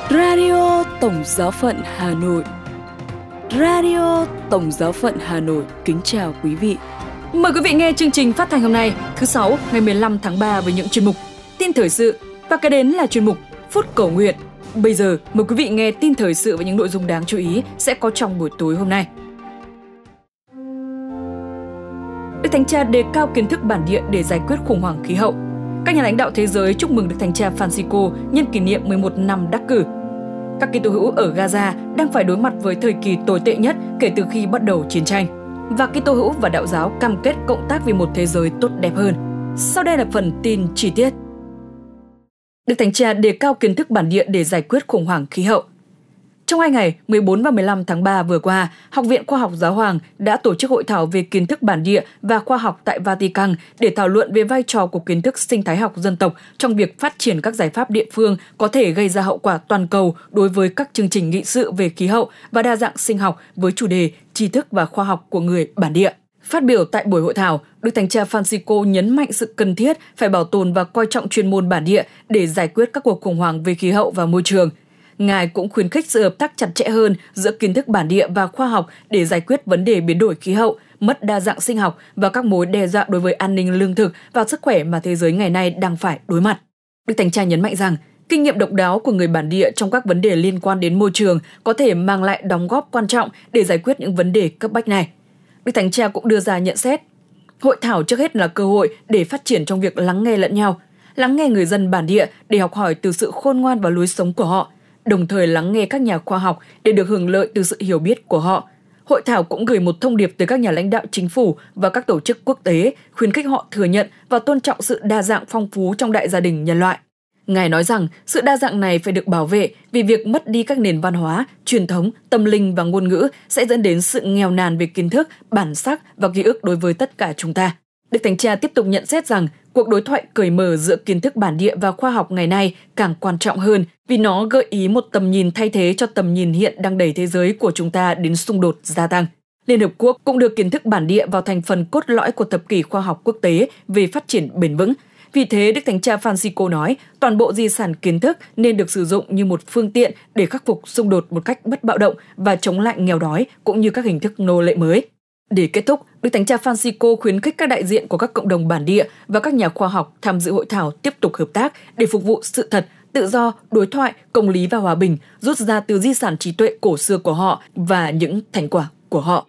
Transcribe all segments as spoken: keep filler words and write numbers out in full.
Radio Tổng Giáo phận Hà Nội. Radio Tổng Giáo phận Hà Nội kính chào quý vị. Mời quý vị nghe chương trình phát thanh hôm nay, thứ Sáu, ngày mười lăm tháng ba với những chuyên mục tin thời sự và kế đến là chuyên mục phút cầu nguyện. Bây giờ mời quý vị nghe tin thời sự và những nội dung đáng chú ý sẽ có trong buổi tối hôm nay. Đức Thánh Cha đề cao kiến thức bản địa để giải quyết khủng hoảng khí hậu. Các nhà lãnh đạo thế giới chúc mừng Đức Thánh Cha Francisco nhân kỷ niệm mười một năm đắc cử. Các Kitô hữu ở Gaza đang phải đối mặt với thời kỳ tồi tệ nhất kể từ khi bắt đầu chiến tranh. Và Kitô hữu và đạo giáo cam kết cộng tác vì một thế giới tốt đẹp hơn. Sau đây là phần tin chi tiết. Đức Thánh Cha đề cao kiến thức bản địa để giải quyết khủng hoảng khí hậu. Trong hai ngày mười bốn và mười lăm tháng ba vừa qua, Học viện Khoa học Giáo hoàng đã tổ chức hội thảo về kiến thức bản địa và khoa học tại Vatican để thảo luận về vai trò của kiến thức sinh thái học dân tộc trong việc phát triển các giải pháp địa phương có thể gây ra hậu quả toàn cầu đối với các chương trình nghị sự về khí hậu và đa dạng sinh học với chủ đề tri thức và khoa học của người bản địa. Phát biểu tại buổi hội thảo, Đức Thánh Cha Francisco nhấn mạnh sự cần thiết phải bảo tồn và coi trọng chuyên môn bản địa để giải quyết các cuộc khủng hoảng về khí hậu và môi trường. Ngài cũng khuyến khích sự hợp tác chặt chẽ hơn giữa kiến thức bản địa và khoa học để giải quyết vấn đề biến đổi khí hậu, mất đa dạng sinh học và các mối đe dọa đối với an ninh lương thực và sức khỏe mà thế giới ngày nay đang phải đối mặt. Đức Thánh Cha nhấn mạnh rằng, kinh nghiệm độc đáo của người bản địa trong các vấn đề liên quan đến môi trường có thể mang lại đóng góp quan trọng để giải quyết những vấn đề cấp bách này. Đức Thánh Cha cũng đưa ra nhận xét, hội thảo trước hết là cơ hội để phát triển trong việc lắng nghe lẫn nhau, lắng nghe người dân bản địa để học hỏi từ sự khôn ngoan và lối sống của họ, đồng thời lắng nghe các nhà khoa học để được hưởng lợi từ sự hiểu biết của họ. Hội thảo cũng gửi một thông điệp tới các nhà lãnh đạo chính phủ và các tổ chức quốc tế, khuyến khích họ thừa nhận và tôn trọng sự đa dạng phong phú trong đại gia đình nhân loại. Ngài nói rằng sự đa dạng này phải được bảo vệ vì việc mất đi các nền văn hóa, truyền thống, tâm linh và ngôn ngữ sẽ dẫn đến sự nghèo nàn về kiến thức, bản sắc và ký ức đối với tất cả chúng ta. Đức Thánh Cha tiếp tục nhận xét rằng cuộc đối thoại cởi mở giữa kiến thức bản địa và khoa học ngày nay càng quan trọng hơn vì nó gợi ý một tầm nhìn thay thế cho tầm nhìn hiện đang đẩy thế giới của chúng ta đến xung đột gia tăng. Liên Hợp Quốc cũng đưa kiến thức bản địa vào thành phần cốt lõi của thập kỷ khoa học quốc tế về phát triển bền vững. Vì thế, Đức Thánh Cha Francisco nói toàn bộ di sản kiến thức nên được sử dụng như một phương tiện để khắc phục xung đột một cách bất bạo động và chống lại nghèo đói cũng như các hình thức nô lệ mới. Để kết thúc, Đức Thánh Cha Francisco khuyến khích các đại diện của các cộng đồng bản địa và các nhà khoa học tham dự hội thảo tiếp tục hợp tác để phục vụ sự thật, tự do, đối thoại, công lý và hòa bình, rút ra từ di sản trí tuệ cổ xưa của họ và những thành quả của họ.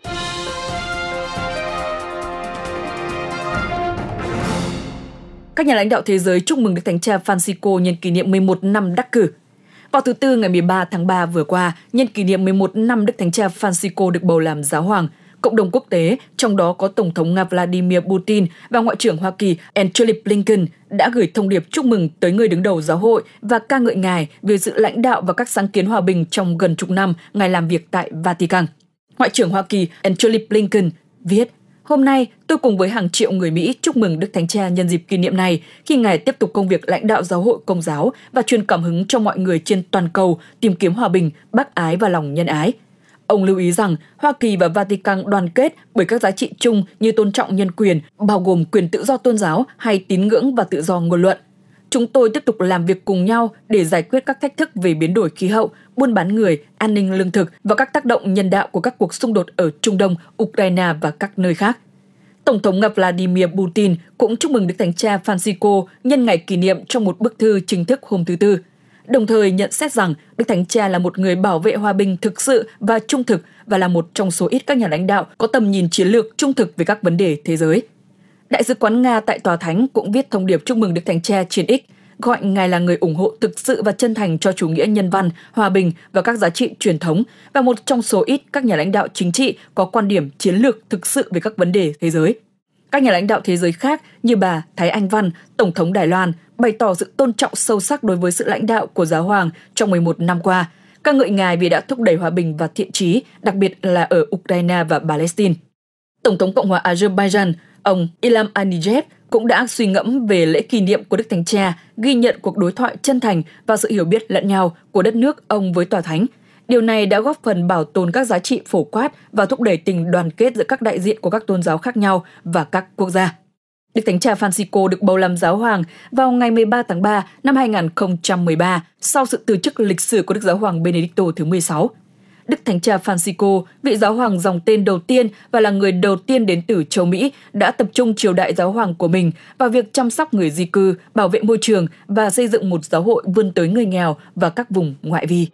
Các nhà lãnh đạo thế giới chúc mừng Đức Thánh Cha Francisco nhân kỷ niệm mười một năm đắc cử. Vào thứ Tư ngày mười ba tháng ba vừa qua, nhân kỷ niệm mười một năm Đức Thánh Cha Francisco được bầu làm giáo hoàng, cộng đồng quốc tế, trong đó có Tổng thống Nga Vladimir Putin và Ngoại trưởng Hoa Kỳ Antony Blinken đã gửi thông điệp chúc mừng tới người đứng đầu giáo hội và ca ngợi Ngài về sự lãnh đạo và các sáng kiến hòa bình trong gần chục năm Ngài làm việc tại Vatican. Ngoại trưởng Hoa Kỳ Antony Blinken viết, hôm nay tôi cùng với hàng triệu người Mỹ chúc mừng Đức Thánh Cha nhân dịp kỷ niệm này khi Ngài tiếp tục công việc lãnh đạo giáo hội Công giáo và truyền cảm hứng cho mọi người trên toàn cầu tìm kiếm hòa bình, bác ái và lòng nhân ái. Ông lưu ý rằng Hoa Kỳ và Vatican đoàn kết bởi các giá trị chung như tôn trọng nhân quyền, bao gồm quyền tự do tôn giáo hay tín ngưỡng và tự do ngôn luận. Chúng tôi tiếp tục làm việc cùng nhau để giải quyết các thách thức về biến đổi khí hậu, buôn bán người, an ninh lương thực và các tác động nhân đạo của các cuộc xung đột ở Trung Đông, Ukraine và các nơi khác. Tổng thống Nga Vladimir Putin cũng chúc mừng Đức Thánh Cha Francisco nhân ngày kỷ niệm trong một bức thư chính thức hôm thứ Tư, đồng thời nhận xét rằng Đức Thánh Cha là một người bảo vệ hòa bình thực sự và trung thực và là một trong số ít các nhà lãnh đạo có tầm nhìn chiến lược trung thực về các vấn đề thế giới. Đại sứ quán Nga tại Tòa Thánh cũng viết thông điệp chúc mừng Đức Thánh Cha trên X, gọi Ngài là người ủng hộ thực sự và chân thành cho chủ nghĩa nhân văn, hòa bình và các giá trị truyền thống và một trong số ít các nhà lãnh đạo chính trị có quan điểm chiến lược thực sự về các vấn đề thế giới. Các nhà lãnh đạo thế giới khác như bà Thái Anh Văn, Tổng thống Đài Loan, bày tỏ sự tôn trọng sâu sắc đối với sự lãnh đạo của Giáo hoàng trong mười một năm qua, ca ngợi Ngài vì đã thúc đẩy hòa bình và thiện chí, đặc biệt là ở Ukraine và Palestine. Tổng thống Cộng hòa Azerbaijan, ông Ilham Aliyev cũng đã suy ngẫm về lễ kỷ niệm của Đức Thánh Cha, ghi nhận cuộc đối thoại chân thành và sự hiểu biết lẫn nhau của đất nước ông với Tòa Thánh. Điều này đã góp phần bảo tồn các giá trị phổ quát và thúc đẩy tình đoàn kết giữa các đại diện của các tôn giáo khác nhau và các quốc gia. Đức Thánh cha Francisco được bầu làm giáo hoàng vào ngày mười ba tháng ba năm hai nghìn không trăm mười ba sau sự từ chức lịch sử của Đức Giáo hoàng Benedicto thứ mười sáu. Đức Thánh cha Francisco, vị giáo hoàng dòng tên đầu tiên và là người đầu tiên đến từ châu Mỹ, đã tập trung triều đại giáo hoàng của mình vào việc chăm sóc người di cư, bảo vệ môi trường và xây dựng một giáo hội vươn tới người nghèo và các vùng ngoại vi.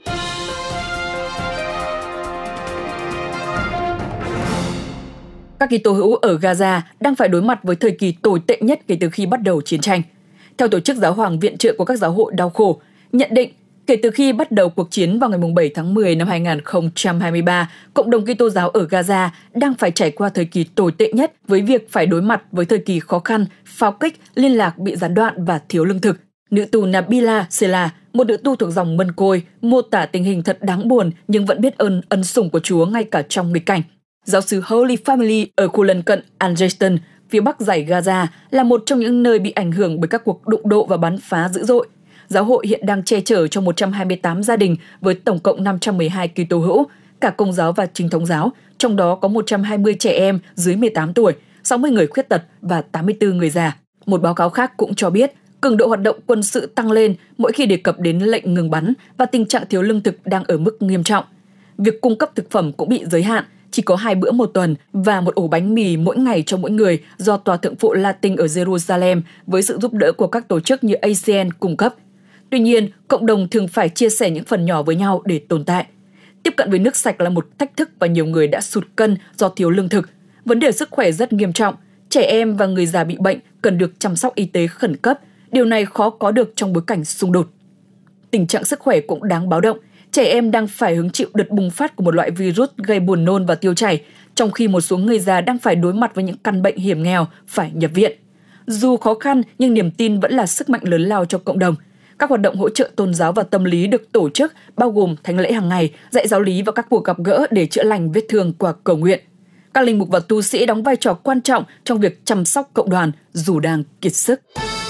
Các Kitô hữu ở Gaza đang phải đối mặt với thời kỳ tồi tệ nhất kể từ khi bắt đầu chiến tranh. Theo Tổ chức Giáo hoàng Viện trợ của các giáo hội đau khổ, nhận định kể từ khi bắt đầu cuộc chiến vào ngày bảy tháng mười năm hai nghìn không trăm hai mươi ba, cộng đồng Kitô giáo ở Gaza đang phải trải qua thời kỳ tồi tệ nhất với việc phải đối mặt với thời kỳ khó khăn, pháo kích, liên lạc bị gián đoạn và thiếu lương thực. Nữ tu Nabila Sela, một nữ tu thuộc dòng Mân Côi, mô tả tình hình thật đáng buồn nhưng vẫn biết ơn ân sủng của Chúa ngay cả trong nghịch cảnh. Giáo xứ Holy Family ở khu lân cận Al-Jayston, phía bắc dải Gaza, là một trong những nơi bị ảnh hưởng bởi các cuộc đụng độ và bắn phá dữ dội. Giáo hội hiện đang che chở cho một trăm hai mươi tám gia đình với tổng cộng năm trăm mười hai Kitô hữu, cả Công giáo và Chính thống giáo, trong đó có một trăm hai mươi trẻ em dưới mười tám tuổi, sáu mươi người khuyết tật và tám mươi tư người già. Một báo cáo khác cũng cho biết, cường độ hoạt động quân sự tăng lên mỗi khi đề cập đến lệnh ngừng bắn và tình trạng thiếu lương thực đang ở mức nghiêm trọng. Việc cung cấp thực phẩm cũng bị giới hạn, chỉ có hai bữa một tuần và một ổ bánh mì mỗi ngày cho mỗi người do Tòa Thượng phụ Latin ở Jerusalem với sự giúp đỡ của các tổ chức như a xê en cung cấp. Tuy nhiên, cộng đồng thường phải chia sẻ những phần nhỏ với nhau để tồn tại. Tiếp cận với nước sạch là một thách thức và nhiều người đã sụt cân do thiếu lương thực. Vấn đề sức khỏe rất nghiêm trọng. Trẻ em và người già bị bệnh cần được chăm sóc y tế khẩn cấp. Điều này khó có được trong bối cảnh xung đột. Tình trạng sức khỏe cũng đáng báo động. Trẻ em đang phải hứng chịu đợt bùng phát của một loại virus gây buồn nôn và tiêu chảy, trong khi một số người già đang phải đối mặt với những căn bệnh hiểm nghèo, phải nhập viện. Dù khó khăn, nhưng niềm tin vẫn là sức mạnh lớn lao cho cộng đồng. Các hoạt động hỗ trợ tôn giáo và tâm lý được tổ chức, bao gồm thánh lễ hàng ngày, dạy giáo lý và các cuộc gặp gỡ để chữa lành vết thương qua cầu nguyện. Các linh mục và tu sĩ đóng vai trò quan trọng trong việc chăm sóc cộng đoàn dù đang kiệt sức.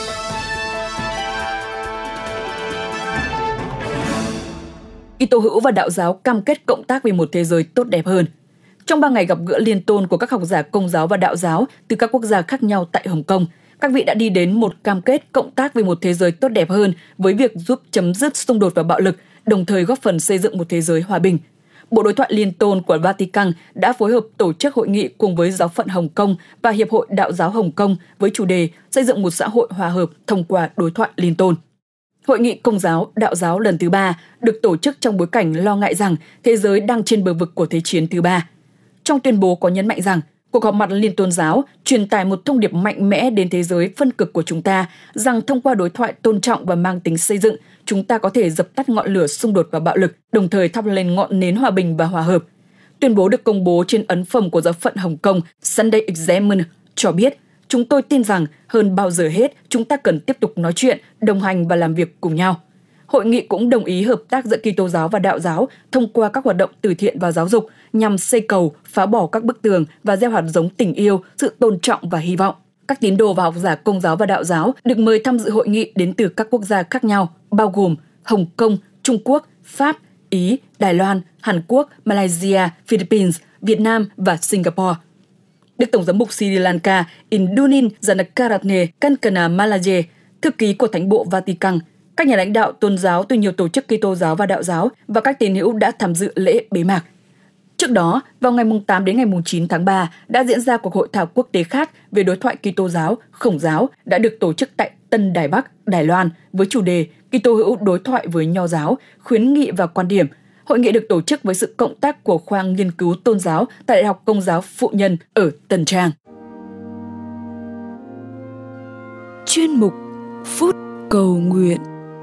Kitô hữu và đạo giáo cam kết cộng tác vì một thế giới tốt đẹp hơn. Trong ba ngày gặp gỡ liên tôn của các học giả Công giáo và đạo giáo từ các quốc gia khác nhau tại Hồng Kông, các vị đã đi đến một cam kết cộng tác vì một thế giới tốt đẹp hơn với việc giúp chấm dứt xung đột và bạo lực, đồng thời góp phần xây dựng một thế giới hòa bình. Bộ Đối thoại Liên tôn của Vatican đã phối hợp tổ chức hội nghị cùng với Giáo phận Hồng Kông và Hiệp hội Đạo giáo Hồng Kông với chủ đề xây dựng một xã hội hòa hợp thông qua đối thoại liên tôn. Hội nghị Công giáo, Đạo giáo lần thứ ba được tổ chức trong bối cảnh lo ngại rằng thế giới đang trên bờ vực của Thế chiến thứ ba. Trong tuyên bố có nhấn mạnh rằng cuộc họp mặt liên tôn giáo truyền tải một thông điệp mạnh mẽ đến thế giới phân cực của chúng ta rằng thông qua đối thoại tôn trọng và mang tính xây dựng, chúng ta có thể dập tắt ngọn lửa xung đột và bạo lực, đồng thời thắp lên ngọn nến hòa bình và hòa hợp. Tuyên bố được công bố trên ấn phẩm của Giáo phận Hồng Kông Sunday Examiner cho biết, chúng tôi tin rằng hơn bao giờ hết chúng ta cần tiếp tục nói chuyện, đồng hành và làm việc cùng nhau. Hội nghị cũng đồng ý hợp tác giữa Kitô giáo và đạo giáo thông qua các hoạt động từ thiện và giáo dục nhằm xây cầu, phá bỏ các bức tường và gieo hạt giống tình yêu, sự tôn trọng và hy vọng. Các tín đồ và học giả Công giáo và đạo giáo được mời tham dự hội nghị đến từ các quốc gia khác nhau, bao gồm Hồng Kông, Trung Quốc, Pháp, Ý, Đài Loan, Hàn Quốc, Malaysia, Philippines, Việt Nam và Singapore. Đức Tổng giám mục Sri Lanka Indunin Janakaratne Kankana Malaje, thư ký của Thánh bộ Vatican, các nhà lãnh đạo tôn giáo từ nhiều tổ chức Kitô giáo và đạo giáo và các tín hữu đã tham dự lễ bế mạc. Trước đó, vào ngày tám đến ngày chín tháng ba đã diễn ra cuộc hội thảo quốc tế khác về đối thoại Kitô giáo, Khổng giáo đã được tổ chức tại Tân Đài Bắc, Đài Loan với chủ đề Kitô hữu đối thoại với Nho giáo, khuyến nghị và quan điểm. Hội nghị được tổ chức với sự cộng tác của khoa nghiên cứu tôn giáo tại Đại học Công giáo Phụ Nhân ở Tân Trang. Chuyên mục Phút Cầu Nguyện.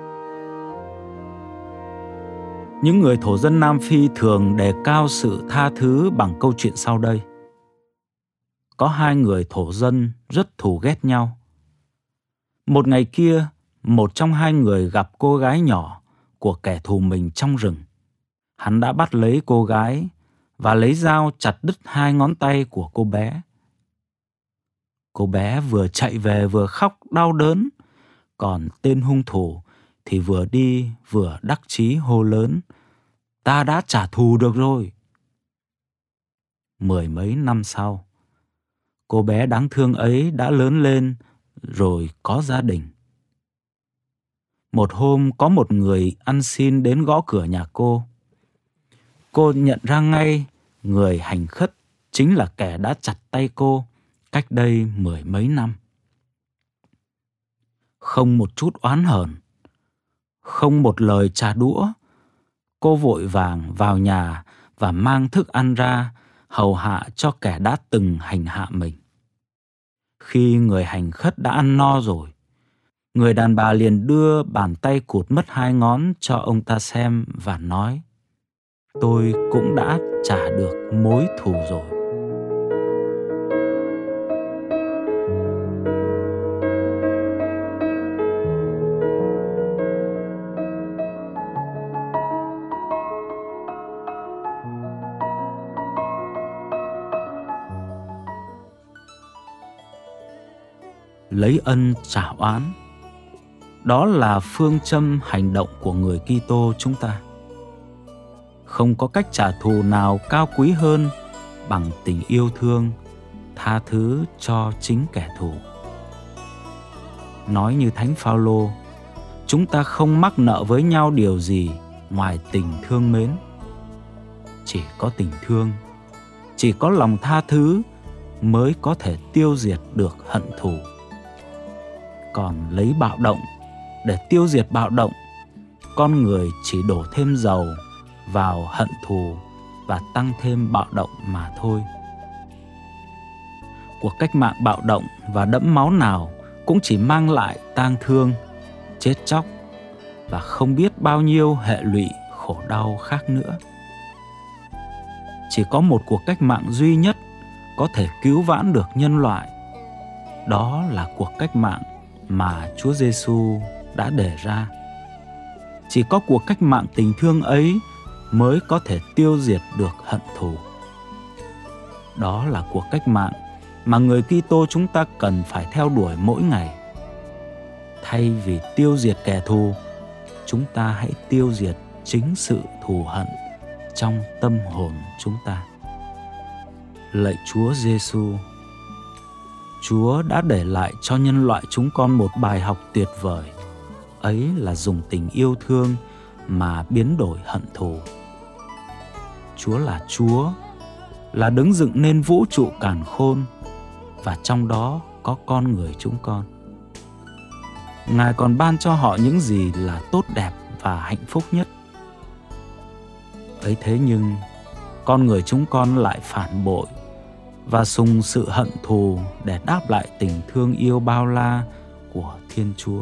Những người thổ dân Nam Phi thường đề cao sự tha thứ bằng câu chuyện sau đây. Có hai người thổ dân rất thù ghét nhau. Một ngày kia, một trong hai người gặp cô gái nhỏ của kẻ thù mình trong rừng. Hắn đã bắt lấy cô gái và lấy dao chặt đứt hai ngón tay của cô bé. Cô bé vừa chạy về vừa khóc đau đớn, còn tên hung thủ thì vừa đi vừa đắc chí hô lớn: "Ta đã trả thù được rồi." Mười mấy năm sau, Cô bé đáng thương ấy đã lớn lên rồi có gia đình. Một hôm có một người ăn xin đến gõ cửa nhà cô. Cô nhận ra ngay người hành khất chính là kẻ đã chặt tay cô cách đây mười mấy năm. Không một chút oán hờn, không một lời trả đũa, cô vội vàng vào nhà và mang thức ăn ra hầu hạ cho kẻ đã từng hành hạ mình. Khi người hành khất đã ăn no rồi, người đàn bà liền đưa bàn tay cụt mất hai ngón cho ông ta xem và nói: "Tôi cũng đã trả được mối thù rồi." Lấy ân trả oán, đó là phương châm hành động của người Kitô chúng ta. Không có cách trả thù nào cao quý hơn bằng tình yêu thương, tha thứ cho chính kẻ thù. Nói như Thánh Phaolô, chúng ta không mắc nợ với nhau điều gì ngoài tình thương mến. Chỉ có tình thương, chỉ có lòng tha thứ mới có thể tiêu diệt được hận thù. Còn lấy bạo động để tiêu diệt bạo động, con người chỉ đổ thêm dầu vào hận thù và tăng thêm bạo động mà thôi. Cuộc cách mạng bạo động và đẫm máu nào cũng chỉ mang lại tang thương, chết chóc và không biết bao nhiêu hệ lụy khổ đau khác nữa. Chỉ có một cuộc cách mạng duy nhất có thể cứu vãn được nhân loại. Đó là cuộc cách mạng mà Chúa Giêsu đã đề ra. Chỉ có cuộc cách mạng tình thương ấy mới có thể tiêu diệt được hận thù. Đó là cuộc cách mạng mà người Kitô chúng ta cần phải theo đuổi mỗi ngày. Thay vì tiêu diệt kẻ thù, chúng ta hãy tiêu diệt chính sự thù hận trong tâm hồn chúng ta. Lạy Chúa Giêsu, Chúa đã để lại cho nhân loại chúng con một bài học tuyệt vời. Ấy là dùng tình yêu thương mà biến đổi hận thù. Chúa là Chúa, là đấng dựng nên vũ trụ càn khôn, và trong đó có con người chúng con. Ngài còn ban cho họ những gì là tốt đẹp và hạnh phúc nhất. Ấy thế nhưng, con người chúng con lại phản bội và dùng sự hận thù để đáp lại tình thương yêu bao la của Thiên Chúa.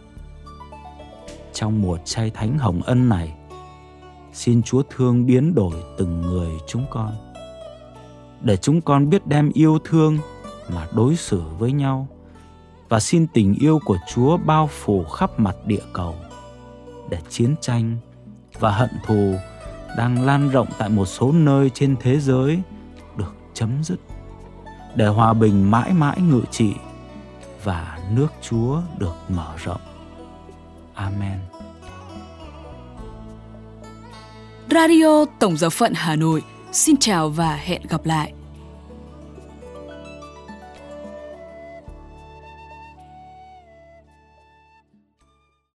Trong mùa chay thánh hồng ân này, xin Chúa thương biến đổi từng người chúng con, để chúng con biết đem yêu thương mà đối xử với nhau, và xin tình yêu của Chúa bao phủ khắp mặt địa cầu, để chiến tranh và hận thù đang lan rộng tại một số nơi trên thế giới được chấm dứt, để hòa bình mãi mãi ngự trị và nước Chúa được mở rộng. Amen. Radio Tổng Giáo phận Hà Nội xin chào và hẹn gặp lại.